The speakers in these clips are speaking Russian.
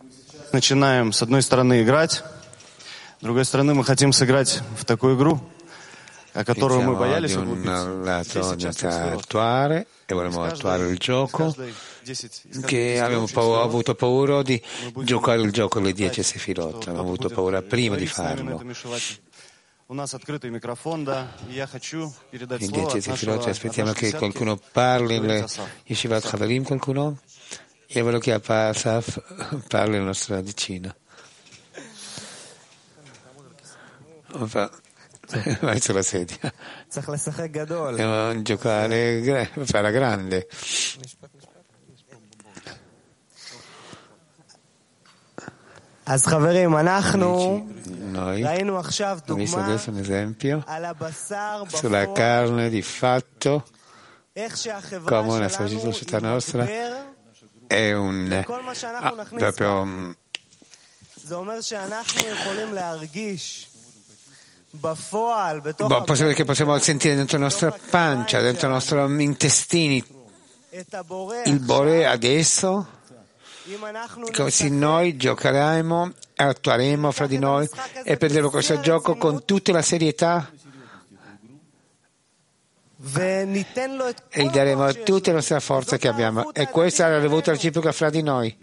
Начинаем с одной стороны играть, с другой стороны мы хотим сыграть в такую игру, о которой мы боялись углубиться. Attuare e volevamo attuare il gioco che abbiamo avuto paura di giocare il gioco alle 10 sefirot, abbiamo avuto paura prima di farlo. In 10 sefirot aspettiamo che qualcuno parli in Yeshivat Chavarim, qualcuno? Io voglio che Asaf parli la nostra decina. Vai sulla sedia. Dobbiamo giocare, farla grande. Noi abbiamo visto adesso un esempio sulla carne di fatto, come una società nostra è un proprio che possiamo sentire dentro la nostra pancia, dentro i nostri intestini il Bore adesso, così noi giocheremo, attueremo fra di noi e prenderemo questo gioco con tutta la serietà e gli daremo tutta la nostra forza che abbiamo, e questa è la rivolta reciproca fra di noi.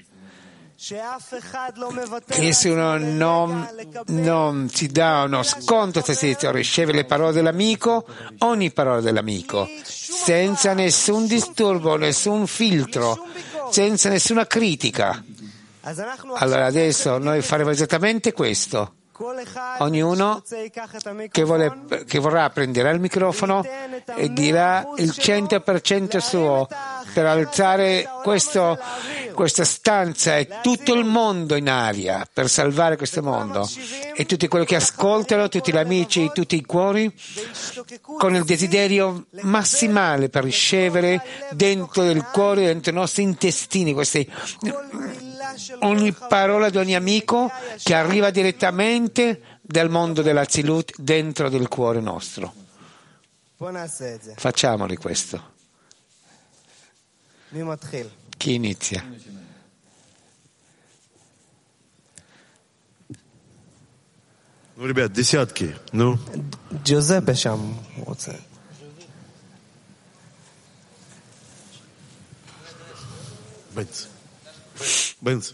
Nessuno non si dà uno sconto se si riceve le parole dell'amico, ogni parola dell'amico, senza nessun disturbo, nessun filtro, senza nessuna critica. Allora adesso noi faremo esattamente questo. Ognuno che vorrà prenderà il microfono e dirà il 100% suo per alzare questa stanza e tutto il mondo in aria, per salvare questo mondo, e tutti quelli che ascoltano, tutti gli amici, tutti i cuori, con il desiderio massimale per ricevere dentro il cuore, dentro i nostri intestini, ogni parola di ogni amico che arriva direttamente dal mondo dell'Azilut dentro del cuore nostro. Facciamoli questo. Chi inizia? Ну, ребят, десятки. Ну. Giuseppe שם רוצה. Benz.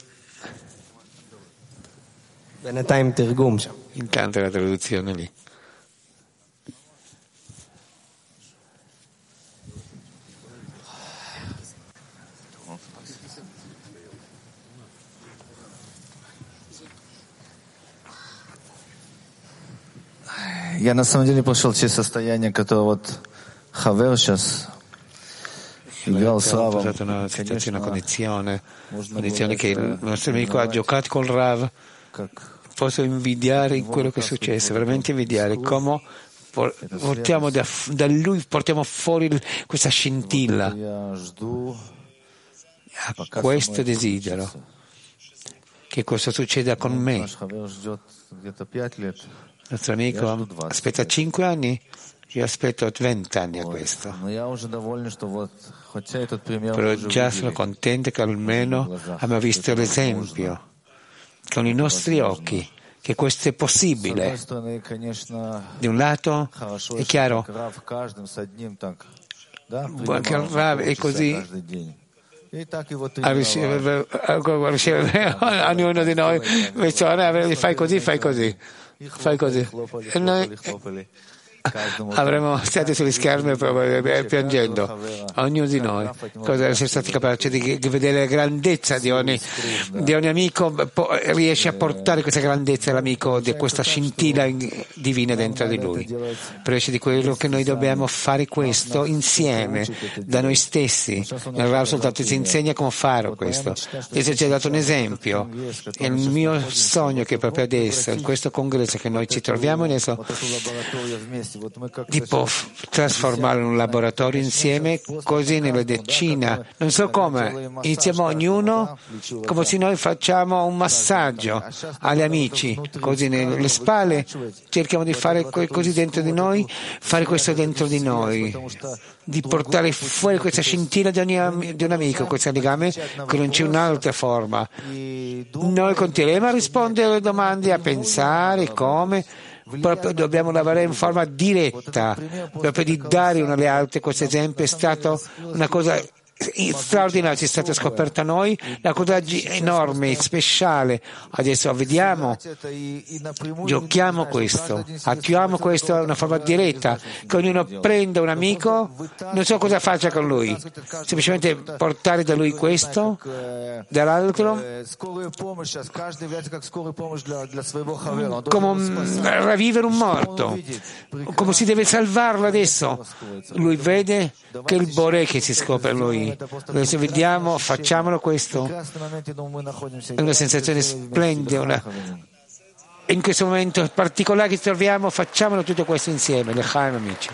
בינתיים תרגום שם. Intanto la traduzione lì. Я на самом деле пришел через состояние, которое вот Хавер сейчас играл с Равом. Una condizione che il nostro amico ha giocato con Rav. Posso invidiare quello che è successo, veramente invidiare come portiamo da lui portiamo fuori questa scintilla. A questo desidero che questo succeda con me. Il nostro amico aspetta 5 anni, io aspetto 20 anni a questo. Però già sono contento che almeno abbiamo visto l'esempio con i nostri occhi che questo è possibile. Di un lato è chiaro che il Rav è così a ricevere ognuno di noi, fai così, e noi avremmo stati sugli schermi piangendo, ognuno di noi, cosa essere stati capaci di vedere la grandezza di ogni amico, riesce a portare questa grandezza all'amico, di questa scintilla divina dentro di lui. Però esce di quello che noi dobbiamo fare questo insieme, da noi stessi. Il Rav soltanto ci insegna come fare questo. Adesso ci ha dato un esempio. È il mio sogno che proprio adesso, in questo congresso che noi ci troviamo adesso, di trasformarlo in un laboratorio insieme, così nella decina. Non so come, iniziamo ognuno come se noi facciamo un massaggio agli amici, così nelle spalle, cerchiamo di fare così dentro di noi, fare questo dentro di noi, di portare fuori questa scintilla di un amico, questo legame che non c'è un'altra forma. Noi continueremo a rispondere alle domande, a pensare come, proprio dobbiamo lavorare in forma diretta, proprio di dare uno alle altre. Questo esempio è stato una cosa straordinaria, ci è stata scoperta a noi, una cosa enorme, speciale. Adesso vediamo, giochiamo questo, attuiamo questo in una forma diretta, che ognuno prenda un amico, non so cosa faccia con lui, semplicemente portare da lui questo, dall'altro, come ravvivere un morto, come si deve salvarlo adesso. Lui vede che il Boré che si scopre a lui. Adesso vediamo, facciamolo questo. È una sensazione splendida. In questo momento particolare che ci troviamo, facciamolo tutto questo insieme. L'Echaim, amici.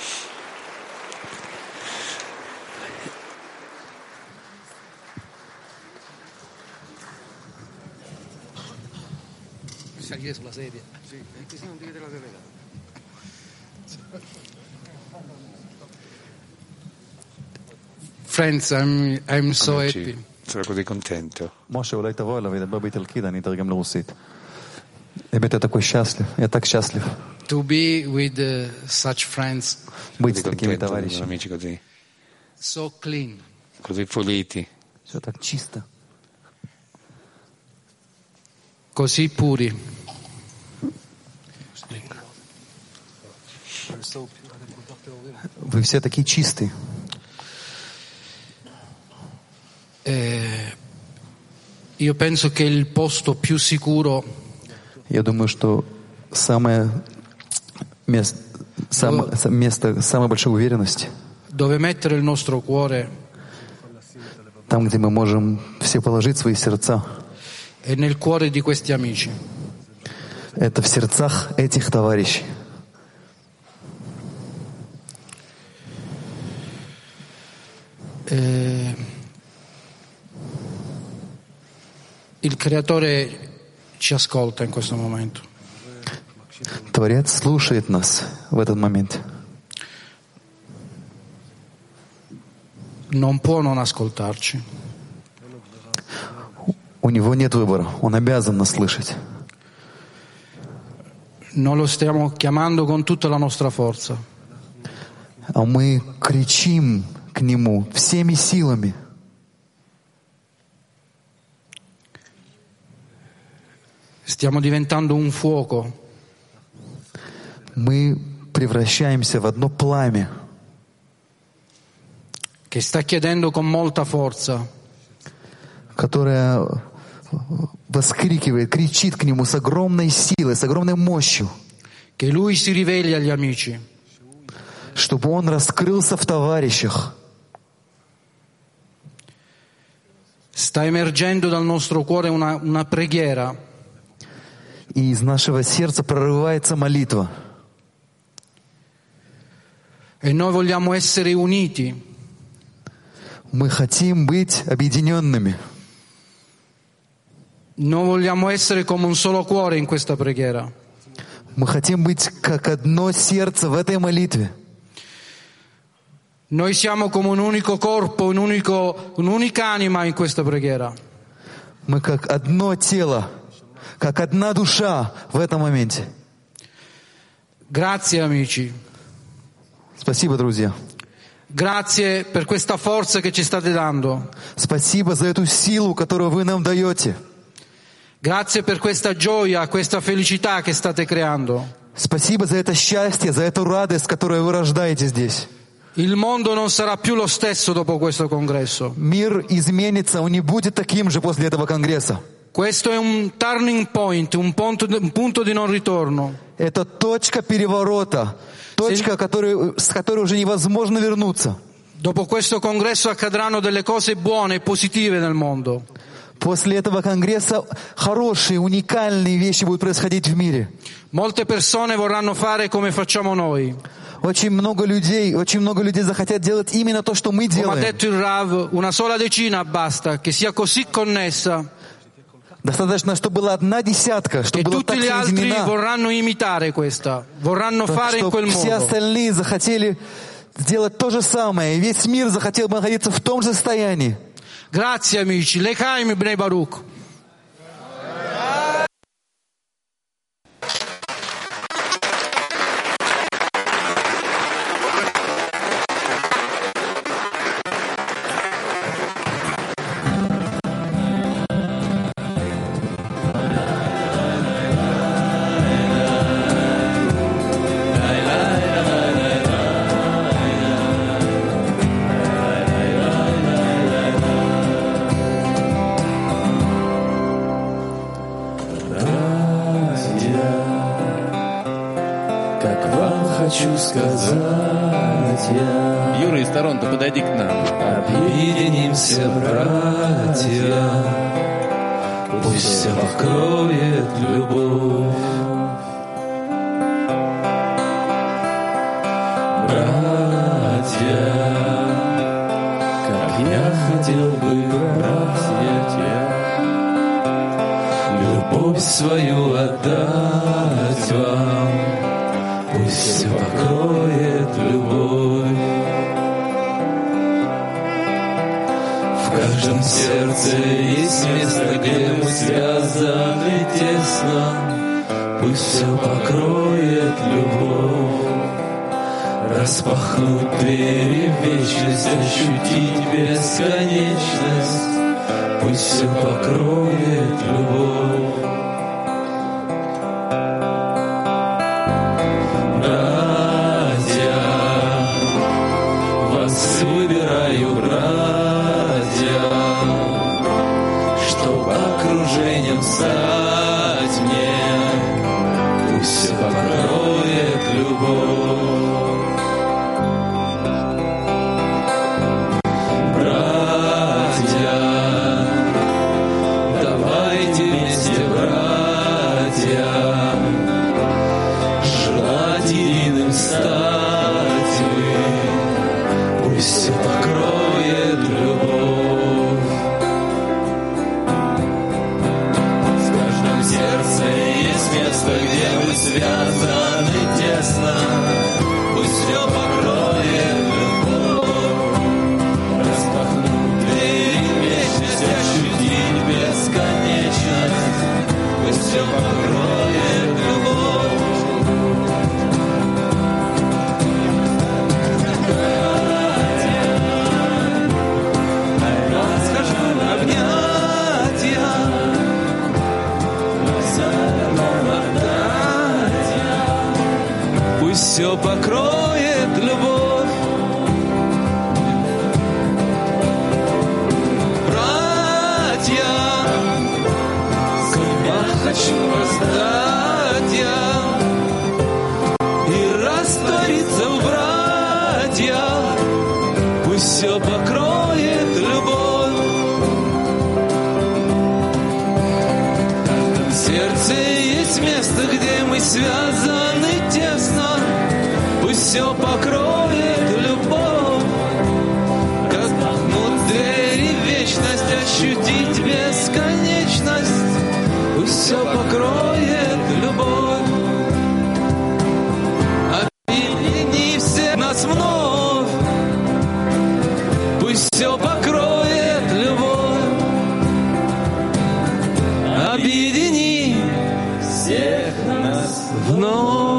Salire sulla sedia. Così non devi vedere la telecamera. Friends, I'm so happy. Sono così contento. Моше, אולי תבוא אליו וידבר באיטלקית, אני אתרגם לרוסית. באמת, я такой счастлив, я так счастлив. To be with such friends. Быть с такими товарищами. Amici così. So clean. Così puliti. Все так чисто. Così puri. Вы все такие чистые. Io penso che il posto più sicuro Я думаю, что место самой большой уверенности, dove mettere il nostro cuore, там, где мы можем все положить свои сердца, è nel cuore di questi amici. это в сердцах этих товарищей. Il Creatore ci ascolta in questo momento. Творец слушает нас в этот момент. Non può non ascoltarci. У него нет выбора, он обязан нас слышать. Noi lo stiamo chiamando con tutta la nostra forza. А мы кричим к нему всеми силами. Stiamo diventando un fuoco. Мы превращаемся в одно пламя, Che sta chiedendo con molta forza. которое воскрикивает, кричит к нему с огромной силой, с огромной мощью, Che lui si riveli agli amici. чтобы он раскрылся в товарищах. Sta emergendo dal nostro cuore una preghiera. И из нашего сердца прорывается молитва. E noi vogliamo essere uniti. Мы хотим быть объединенными. Noi vogliamo essere come un solo cuore in questa preghiera. Мы хотим быть как одно сердце в этой молитве. Noi siamo come un unico corpo, un'unica anima in questa preghiera. Мы как одно тело, как одна душа в этом моменте. Grazie amici. Спасибо, друзья. Grazie per questa forza che ci state dando. Спасибо за эту силу, которую вы нам даете. Grazie per questa gioia, questa felicità che state creando. Спасибо за это счастье, за эту радость, которую вы рождаете здесь. Il mondo non sarà più lo stesso dopo questo congresso. Мир изменится, он не будет таким же после этого конгресса. Questo è un turning point, un punto di non ritorno. Это точка переворота, точка, с которой уже невозможно вернуться. Dopo questo congresso accadranno delle cose buone e positive nel mondo. После этого конгресса хорошие, уникальные вещи будут происходить в мире. Molte persone vorranno fare come facciamo noi. Очень много людей захотят делать именно то, что мы Come ha делаем. detto il Rav, una sola decina basta, che sia così connessa Достаточно, чтобы была одна десятка, che чтобы была tutti так gli altri соединена, vorranno imitare questa, vorranno fare in quel что все modo. остальные захотели сделать то же самое. И весь мир захотел бы находиться в том же состоянии. Grazie amici, L'chaim Bnei Baruch. хочу сказать я. Юра из Торонто, подойди к нам. Объединимся, братья, пусть все покроет любовь. Братья, как я хотел бы, братья, любовь свою отдать вам, пусть все покроет любовь. В каждом сердце есть место, где мы связаны тесно, пусть все покроет любовь. Распахнуть двери в вечность, ощутить бесконечность, пусть все покроет любовь. Братья, вас выбираю, братья, чтоб окружением стать мне, пусть все покроет любовь. Все покроет любовь. Братья, я хочу раздать я и раствориться в братьях, пусть все покроет любовь. В сердце есть место, где мы связаны тесно, пусть все покроет любовь. Распахнуть двери в вечность, ощутить бесконечность, пусть все покроет любовь. Объедини всех нас вновь, пусть все покроет любовь. Объедини всех нас вновь.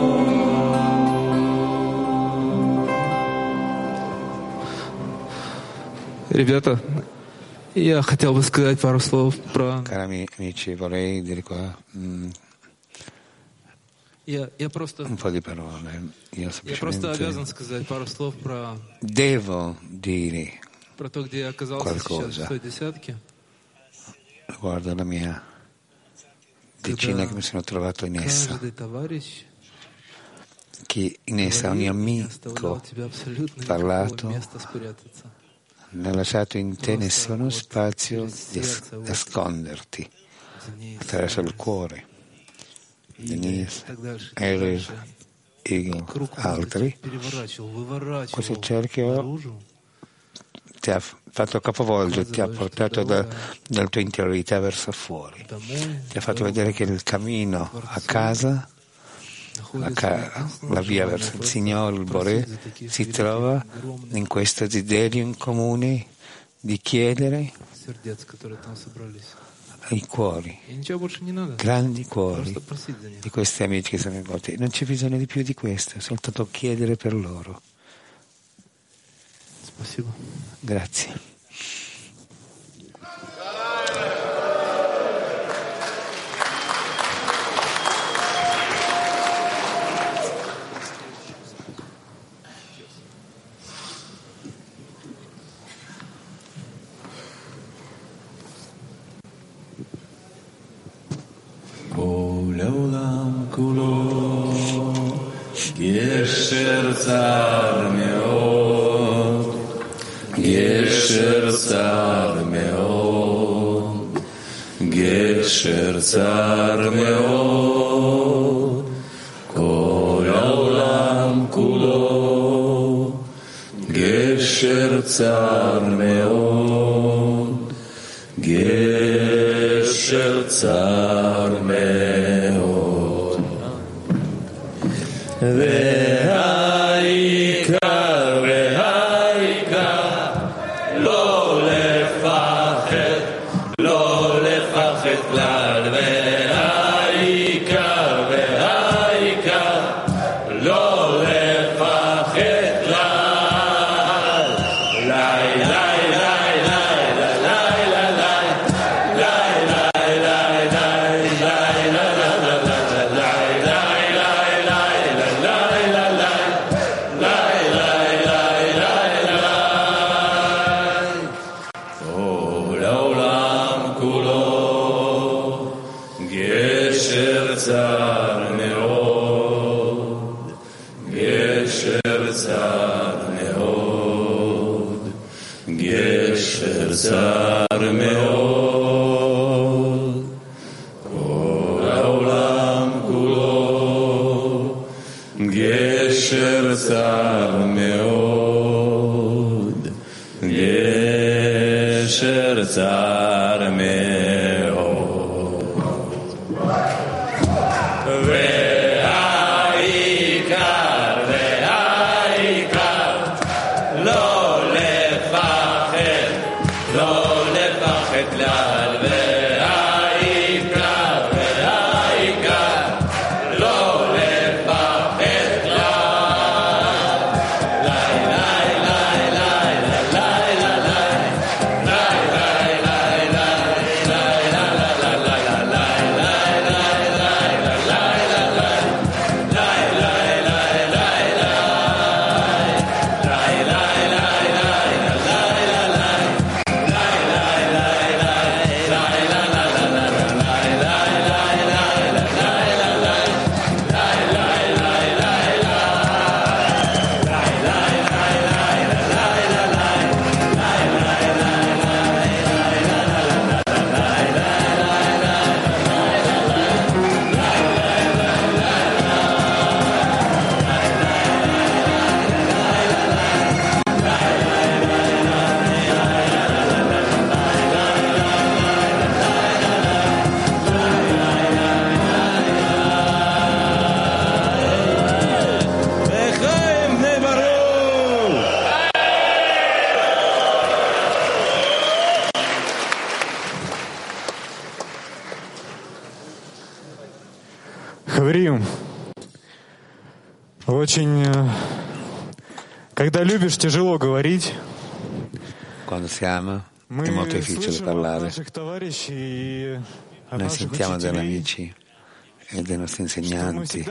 Ребята, я хотел бы сказать пару слов про... Я просто обязан сказать пару слов про то, где я оказался сейчас в той десятке. Каждый товарищ che in essa ogni amico parlato non ha lasciato in te nessuno spazio di nasconderti attraverso il cuore. Denise, Erev e altri, questo cerchio ti ha fatto capovolgere, ti ha portato dalla tua interiorità verso fuori, ti ha fatto vedere che il cammino a casa, la via verso il Signore, il Boré, si trova in questo desiderio in comune di chiedere ai cuori, grandi cuori di questi amici che sono venuti. Non c'è bisogno di più di questo, soltanto chiedere per loro. Grazie. לעולם כולו גשר צר מאוד, גשר צר מאוד, גשר צר מאוד, כל העולם כולו גשר צר מאוד, גשר צר מאוד, והעיקר לא לפחד, לא לפחד כלל, והעיקר לא לפחד כלל, לי צר מאוד, כל העולם כולו גשר צר מאוד, גשר צר מאוד, והעיקר לא לפחד, לא לפחד כלל, והעיקר לא לפחד כלל, Хаверим, очень, когда любишь, тяжело говорить. Quando si ama è molto difficile parlare. Noi sentiamo degli amici e dei nostri insegnanti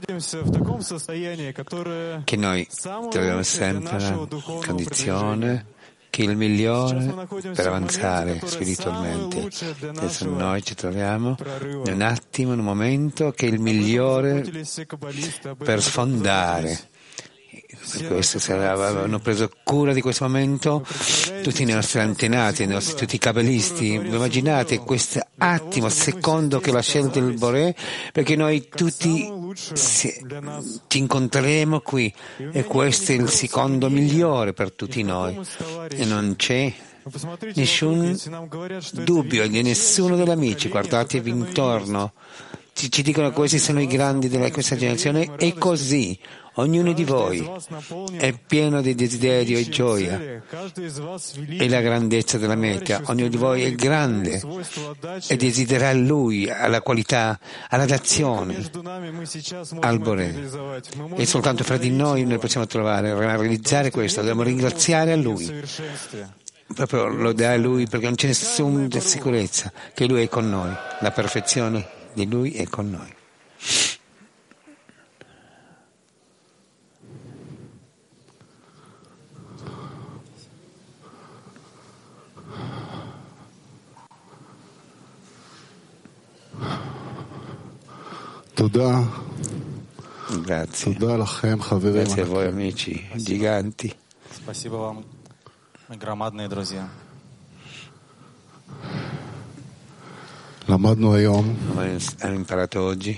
che noi troviamo sempre la condizione che il migliore per avanzare spiritualmente. Adesso noi ci troviamo in un attimo, in un momento che è il migliore per sfondare Per questo avevano preso cura di questo momento tutti i nostri antenati, tutti i cabalisti. Immaginate questo attimo, secondo che la scelta del Boré, perché noi tutti ci incontreremo qui e questo è il secondo migliore per tutti noi e non c'è nessun dubbio di nessuno degli amici. Guardatevi intorno, ci dicono che questi sono i grandi di questa generazione. È così, ognuno di voi è pieno di desiderio e gioia e la grandezza della meta. Ognuno di voi è grande e desidera Lui, alla qualità, alla dazione, al Boré. E soltanto fra di noi possiamo trovare, realizzare questo. Dobbiamo ringraziare a Lui. Proprio lo dà a Lui perché non c'è nessuna sicurezza che Lui è con noi. La perfezione di Lui è con noi. Grazie. Grazie a voi amici giganti. Спасибо вам, громадные друзья. Abbiamo imparato oggi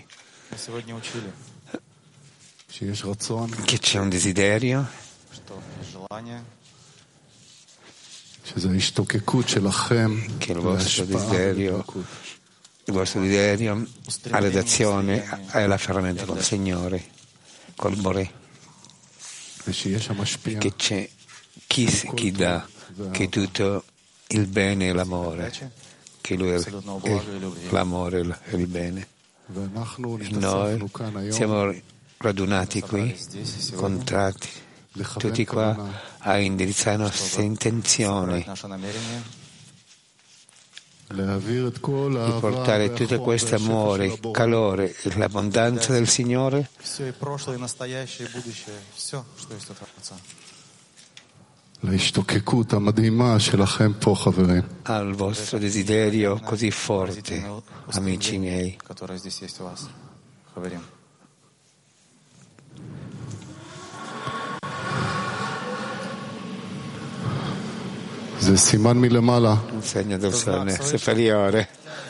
che c'è un desiderio, che il vostro desiderio alla dazione è l'afferramento col Signore, col Boré, che c'è chi dà, che tutto il bene e l'amore, che Lui è l'amore e il bene. E noi siamo radunati qui, contratti, tutti qua a indirizzare le nostre intenzioni, di portare tutto questo amore, calore e l'abbondanza del Signore al vostro desiderio così forte, amici miei. Un segno del sole superiore.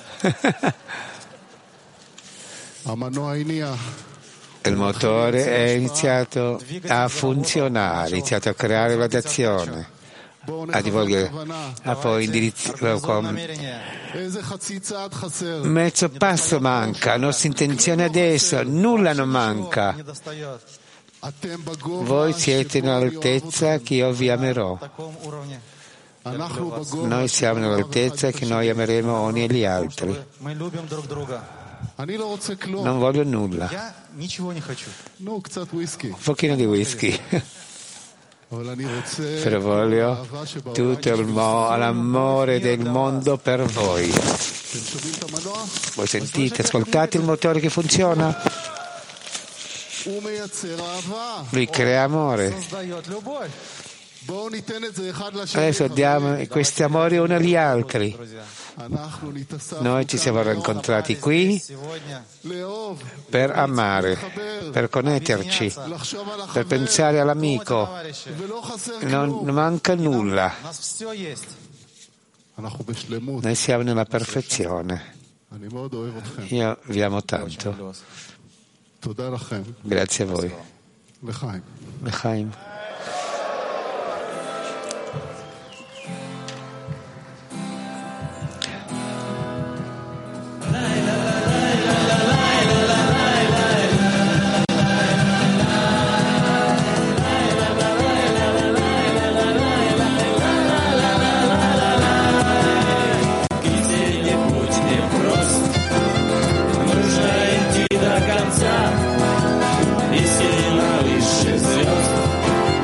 Il motore è iniziato a funzionare, ha iniziato a creare la dazione, a divulgare, a poi mezzo passo manca, la nostra intenzione adesso, nulla non manca. Voi siete nell'altezza che io vi amerò. Noi siamo nell'altezza che noi ameremo ogni e gli altri. Non voglio nulla. Un pochino di whisky. Però voglio tutto l'amore del mondo per voi. Voi sentite, ascoltate il motore che funziona? Lui crea amore. Adesso diamo questi amori uno agli altri. Noi ci siamo incontrati qui per amare, per connetterci, per pensare all'amico. Non manca nulla. Noi siamo nella perfezione. Io vi amo tanto. Grazie a voi. L'chaim. И сильно выше звезд.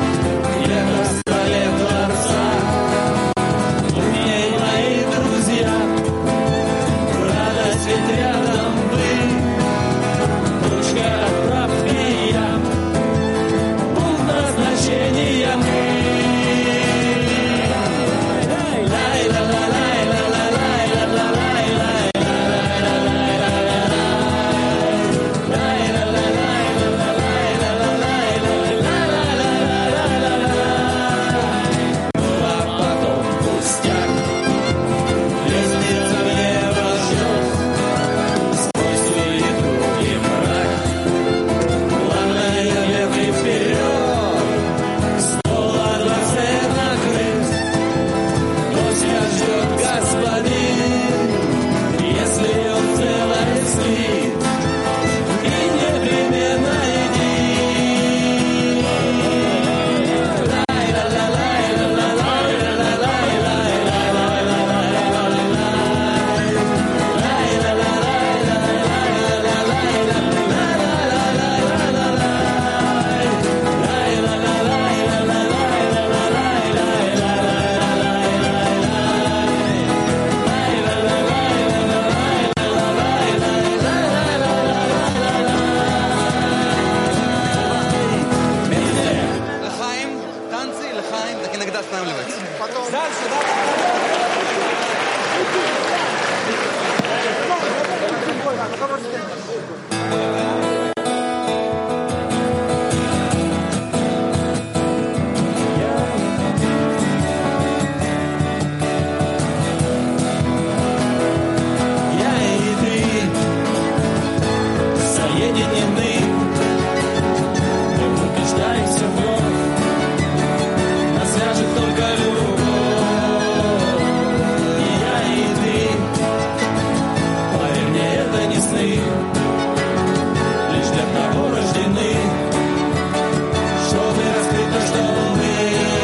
сны, лишь для того рождены, чтобы раскрыть то, что мы.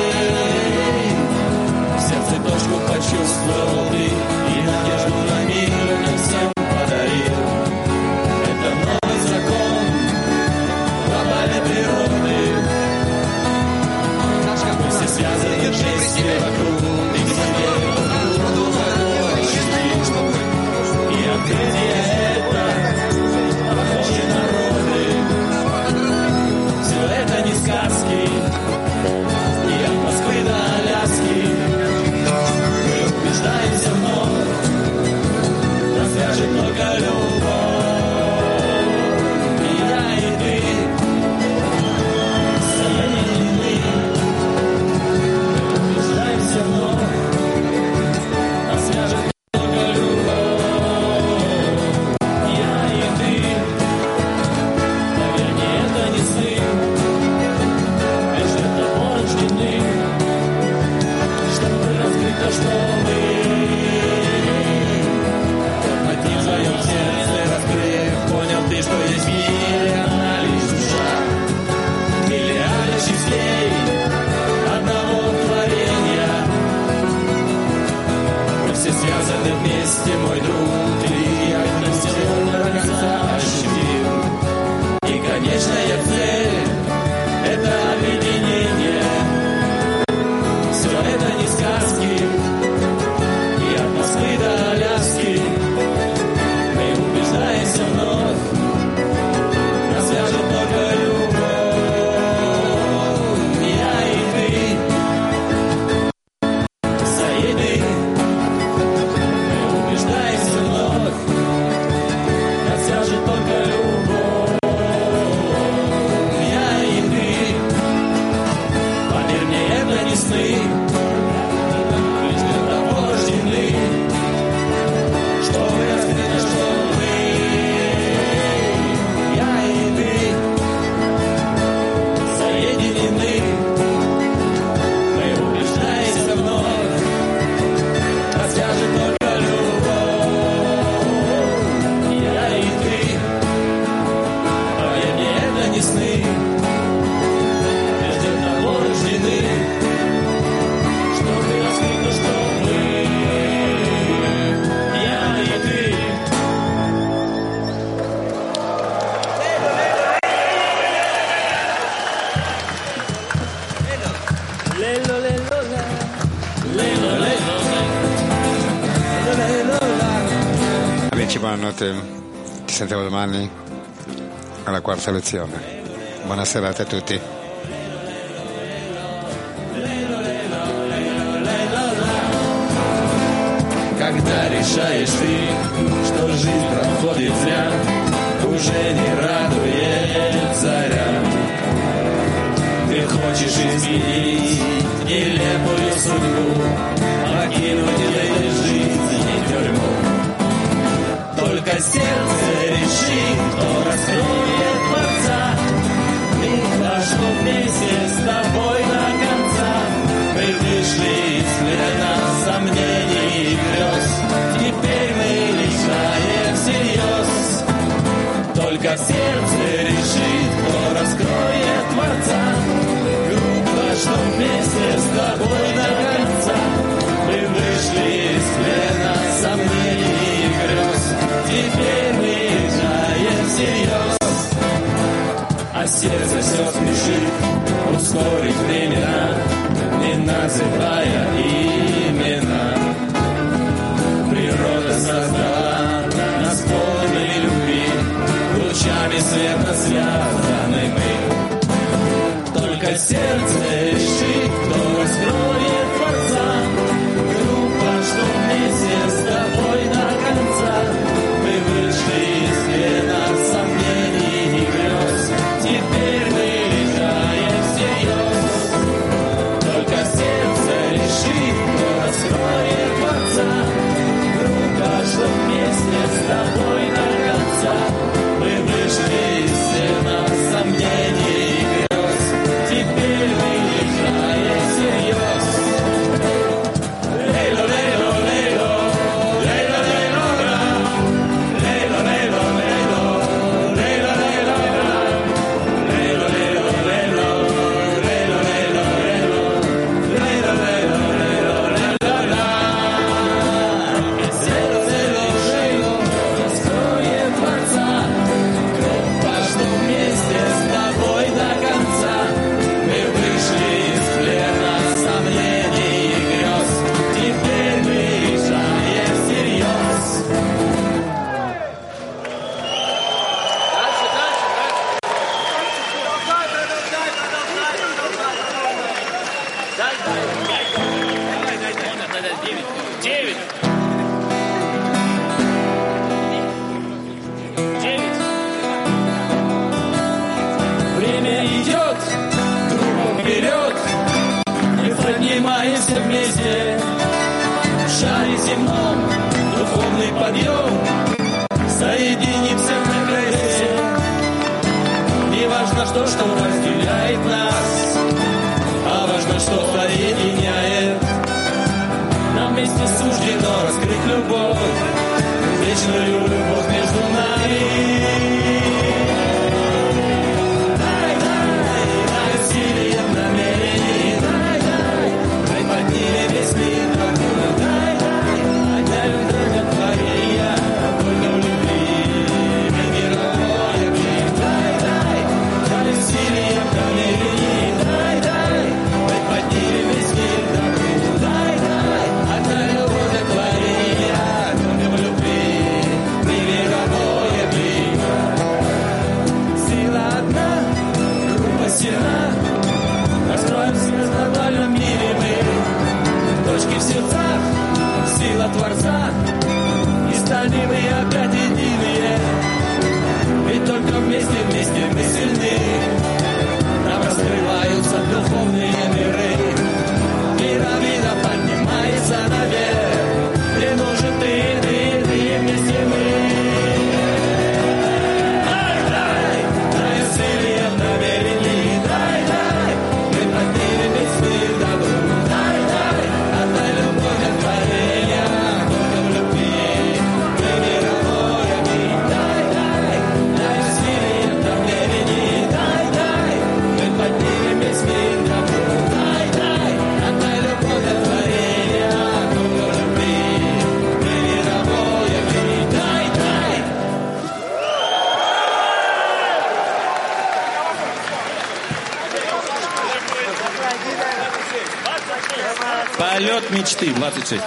В сердце точку почувствовал ты, и надежду на мир нам всем подарил. Это новый закон глобальной природы. Мы все связаны вместе вокруг, и к себе вокруг. И открытие это похоже народы. Все это не сказки, и от Москвы до Аляски. Мы убеждаемся вновь, нас свяжет только любовь. И я, и ты соединены. Мы убеждаемся вновь, нас свяжет только любовь. Я и ты, поверь мне, это не сны, лишь для того рождены, чтобы раскрыть то, что мы. Мотив в своем сердце раскрыв, понял ты, что есть в мире одна лишь душа, миллиарды частей одного творения. Мы все связаны вместе, мой друг, и я это все до конца ощутил. И конечная цель — это объединение. Все это не сказки, и от Москвы до Аляски. Мы убеждаемся вновь, нас свяжет только любовь. Я и ты соединены. Мы убеждаемся вновь, нас свяжет только любовь. Я и ты, поверь мне, это не сны, лишь для того рождены, чтобы раскрыть, что мы. Я и ты соединены. Мы убеждаемся вновь, нас свяжет только любовь. Я и ты, поверь мне, это не сны, лишь для того рождены, чтобы раскрыть то, что мы. Я и ты. Amici, buonanotte. Ci sentiamo domani alla quarta lezione. Buona serata a tutti. Когда решаешь ты, что жизнь проходит зря, уже не радует заря. Ты хочешь изменить нелепую судьбу, покинуть этой жизни тюрьму. Только сердце решит, кто раскроет Творца. И пошло вместе с тобой до конца. Мы вышли из плена сомнений и грез. Теперь мы решаем всерьез. Только сердце решит, кто раскроет Творца. Группа, что вместе с тобой до конца. Мы вышли из плена сомнений и грез. Теперь мы решаем всерьез. А сердце все спешит ускорить времена, не называя имена. Природа создала нас полной любви, лучами света связаны мы. Только сердце решит, кто раскроет Творца. Группа, что вместе с тобой до конца. Мы вышли из плена сомнений и грез. Теперь мы решаем всерьез. Только сердце решит, кто раскроет Творца. Группа, что вместе с тобой до конца. Мы вышли из плена сомнений и грез. Теперь мы все вместе в шаре земном, духовный подъем, соединимся на кресте. Не важно, что разделяет нас, а важно, что соединяет. Нам вместе суждено раскрыть любовь, вечную любовь между нами. Раскроем свет в глобальном мире мы, точки в сердцах, сила Творца, и станем мы опять единые. Ведь только вместе мы сильны. Нам раскрываются духовные миры. Пирамида поднимается наверх, где нужен ты, вместе мы. Полет мечты, 26.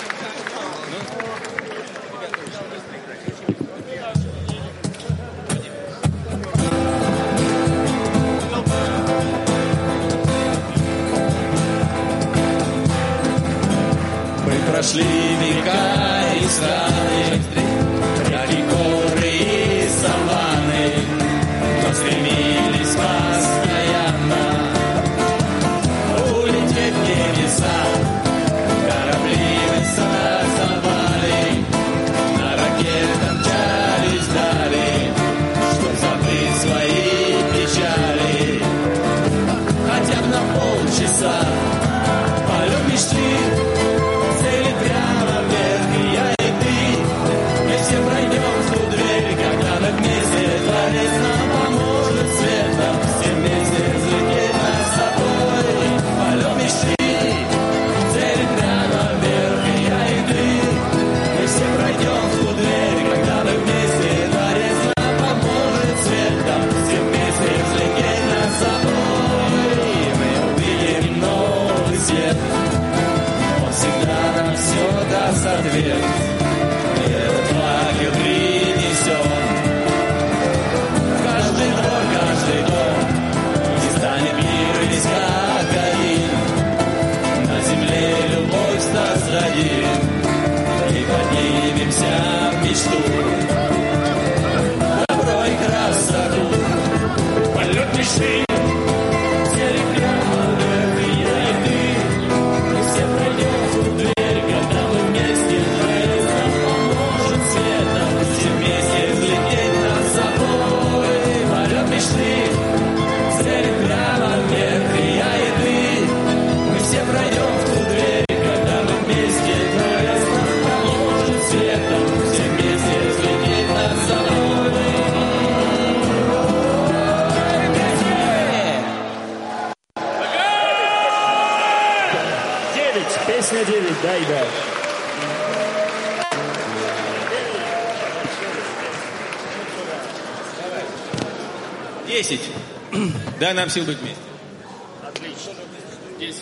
Мы прошли века и страны, как и горы и саванны, но стремились постоянно улететь в небеса. Корабли высоко создавали, на ракетах мчались вдали, чтоб забыть свои печали. Хотя бы на полчаса полет мечты, цели прямо вверх, и я, и ты. Мы все пройдем в ту дверь, когда мы вместе, Творец нам поможет светом, все вместе взлететь над собой. Полет мечты, цели прямо вверх, и я, и ты. Мы все пройдем в ту дверь, когда мы вместе, Творец нам поможет светом, все вместе взлететь над собой. Мы увидим новый свет, он всегда нам все даст ответ. И этот лагерь принесем в каждый двор, каждый дом, и станет мир весь как один. На земле любовь созрадим и поднимемся в мечту, добро и красоту. Полет мечты, цели прямо вверх, и я, и ты. Мы все пройдем в ту дверь, когда мы вместе, Творец нам поможет светом, все вместе взлететь над собой. Полет мечты, цели прямо вверх, и я, и ты. Мы все пройдем в ту дверь, когда мы вместе, Творец нам поможет светом, все вместе взлететь над собой. Песня 9, дай. 10. Дай нам сил быть вместе. Отлично. 10.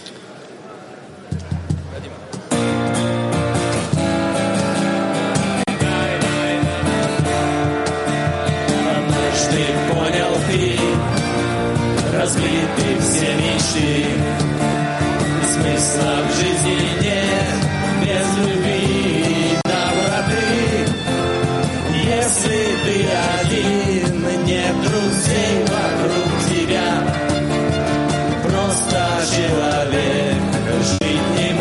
Однажды понял ты, разбиты все мечты, смысла в жизни нет без любви и доброты. Если ты один, нет друзей вокруг тебя, просто человек, жить не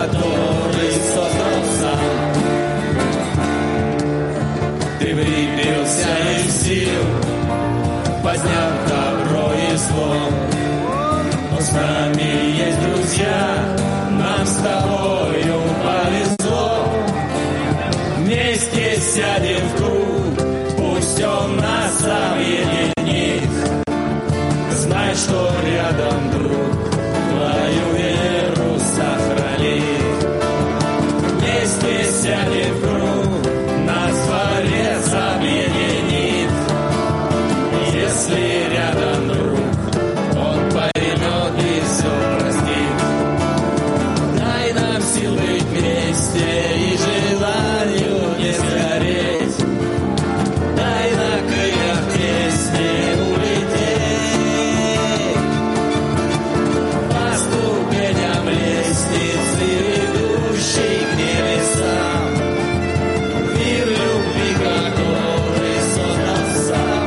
который создал сам. Ты выбился из сил, подняв добро и зло. Но с нами есть друзья, нам с тобою повезло. Вместе сядем в круг, пусть он нас объединит. Знай, что рядом друг твою веру сохранит. Вместе сядем в круг, нас Творец объединит. Если рядом друг, он поймет и все простит. Дай нам сил быть вместе и желанию не сгореть. Дай на крыльях песни улететь по ступеням лестницы, ведущей к небесам. Мир любви, который создал сам.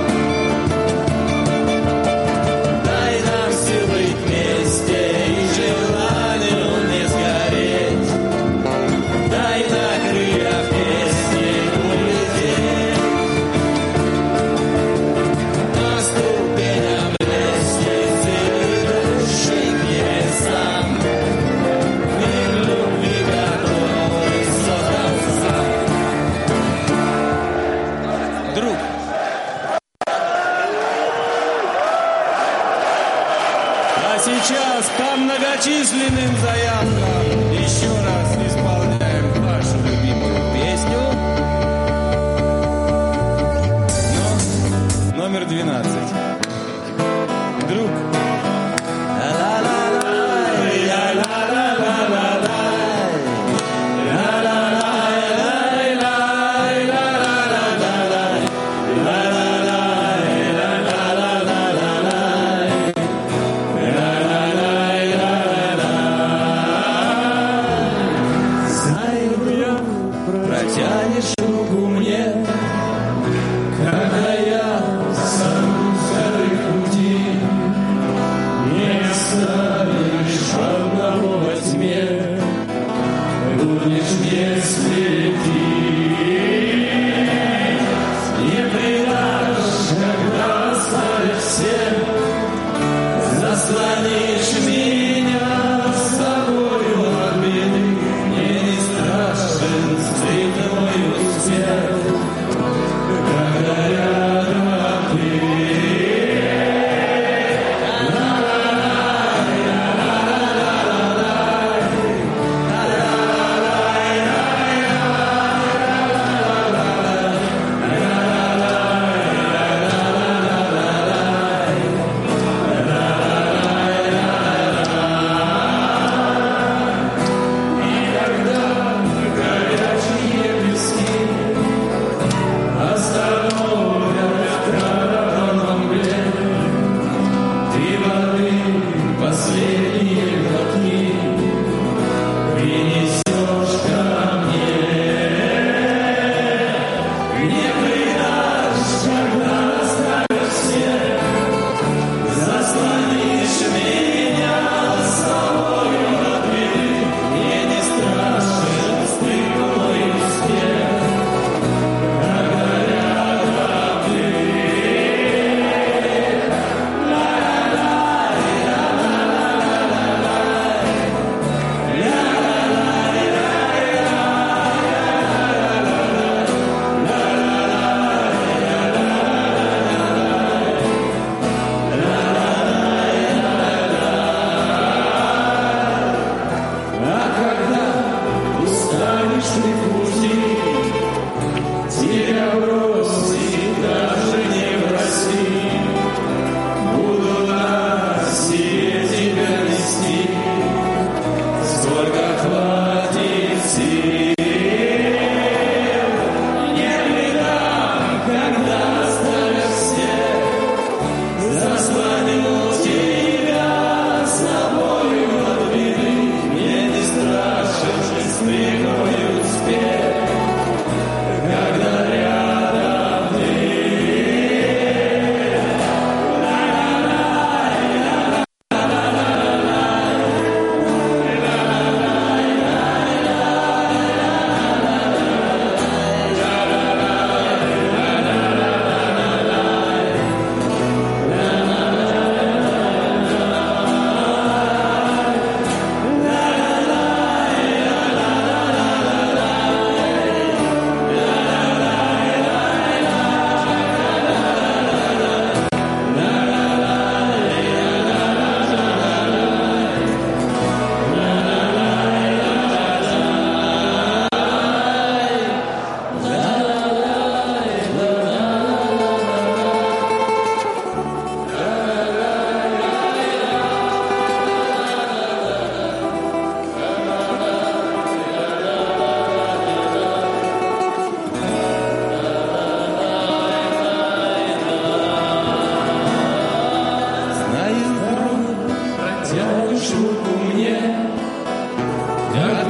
Дай нам сил быть вместе и желанию не сгореть. Дай на крыльях песни улететь по ступеням лестницы, ведущей к небесам. Мир любви, который создал сам. Друг. А сейчас по многочисленным заявкам еще раз исполняем вашу любимую песню. Номер 12. Друг. Протянешь руку мне, когда я сойду с горы пути, не оставишь одного во тьме, будешь мне светить, не предашь, когда оставишь всех, заслонишь меня с собою от беды, мне не страшен стыд мой успех, когда рядом ты. Последние глотки принесешь ко мне, не предашь, когда оставишь всех, заслонишь меня с собою от беды, мне не страшен стыд мой успех, когда рядом ты. Устанешь ли в пути, тебя бросить даже не проси, буду на себе тебя нести, сколько хватит сил. Не предам, когда оставишь всех, заслоню тебя с собою от беды, мне не страшен стыд мой успех, когда рядом ты.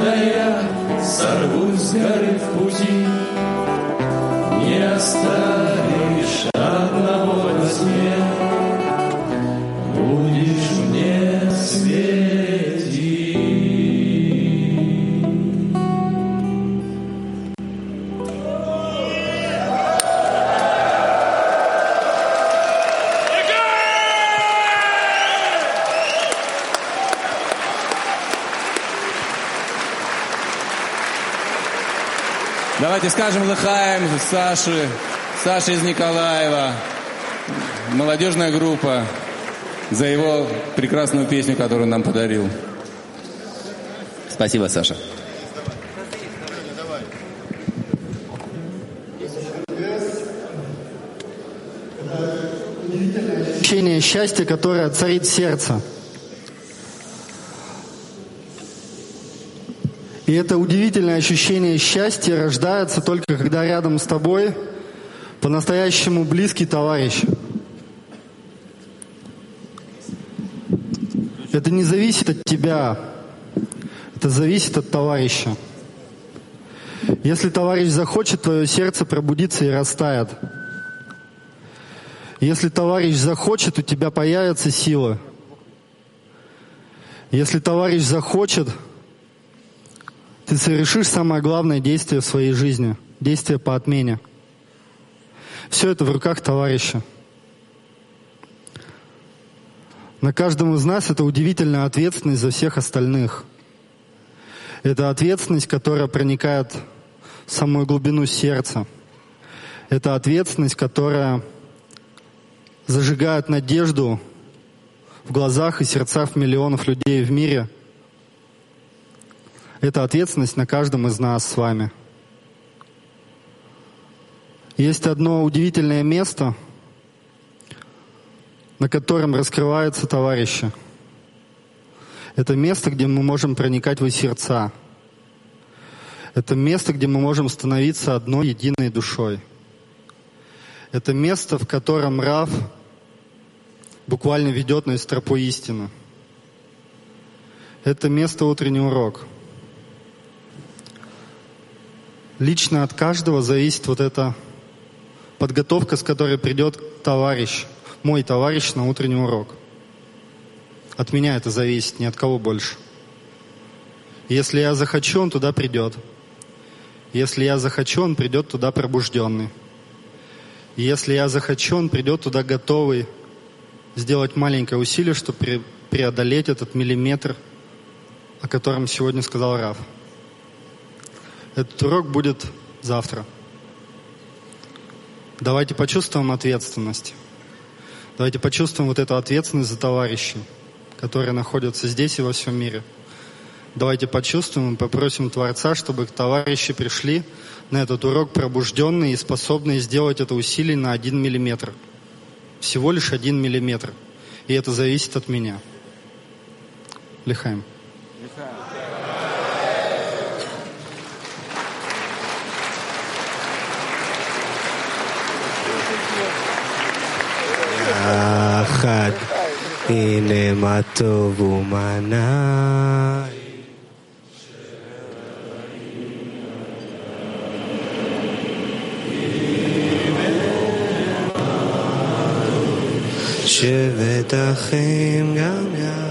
я сорвусь с горы в пути, не оставишь одного во сне, будешь мне светить. Давайте скажем лыхаем Саше из Николаева, молодежная группа, за его прекрасную песню, которую он нам подарил. Спасибо, Саша. Ощущение счастья, которое царит в сердце. И это удивительное ощущение счастья рождается только когда рядом с тобой по-настоящему близкий товарищ. Это не зависит от тебя, это зависит от товарища. Если товарищ захочет, твое сердце пробудится и растает. Если товарищ захочет, у тебя появятся силы. Если товарищ захочет, ты совершишь самое главное действие в своей жизни, действие по отмене. Все это в руках товарища. На каждом из нас это удивительная ответственность за всех остальных. Это ответственность, которая проникает в самую глубину сердца. Это ответственность, которая зажигает надежду в глазах и сердцах миллионов людей в мире. Это ответственность на каждом из нас с вами. Есть одно удивительное место, на котором раскрываются товарищи. Это место, где мы можем проникать в их сердца. Это место, где мы можем становиться одной единой душой. Это место, в котором Рав буквально ведет нас в тропу истины. Это место утренний урок. Лично от каждого зависит вот эта подготовка, с которой придет товарищ, мой товарищ на утренний урок. От меня это зависит, ни от кого больше. Если я захочу, он туда придет. Если я захочу, он придет туда пробужденный. И если я захочу, он придет туда готовый сделать маленькое усилие, чтобы преодолеть этот миллиметр, о котором сегодня сказал Рав. Этот урок будет завтра. Давайте почувствуем ответственность. Давайте почувствуем вот эту ответственность за товарищей, которые находятся здесь и во всем мире. Давайте почувствуем и попросим Творца, чтобы товарищи пришли на этот урок пробужденные и способные сделать это усилие на 1 миллиметр. Всего лишь 1 миллиметр. И это зависит от меня. Лихаим. יחד, הנה מה טוב ומה נעים. שבט אחים גם יחד.